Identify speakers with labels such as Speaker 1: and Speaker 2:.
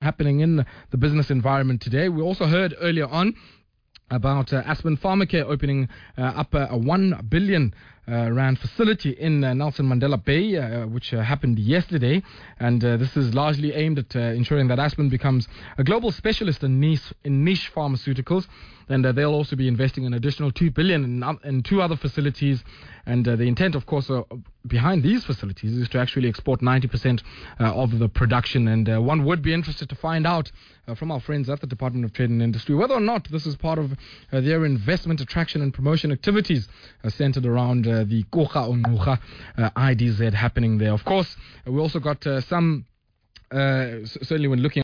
Speaker 1: happening in the business environment today. We also heard earlier on about Aspen Pharmacare opening up a 1 billion rand facility in Nelson Mandela Bay, which happened yesterday. And this is largely aimed at ensuring that Aspen becomes a global specialist in niche pharmaceuticals. And they'll also be investing an additional 2 billion in two other facilities. And the intent, of course, behind these facilities is to actually export 90% of the production. And one would be interested to find out from our friends at the Department of Trade and Industry whether or not this is part of their investment attraction and promotion activities centered around the Kocha Ongucha IDZ happening there. Of course, we also got some, certainly when looking